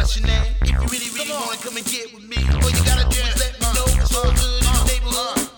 what's your name? If you really wanna come and get with me, all you gotta do is let me know it's all good in the neighborhood.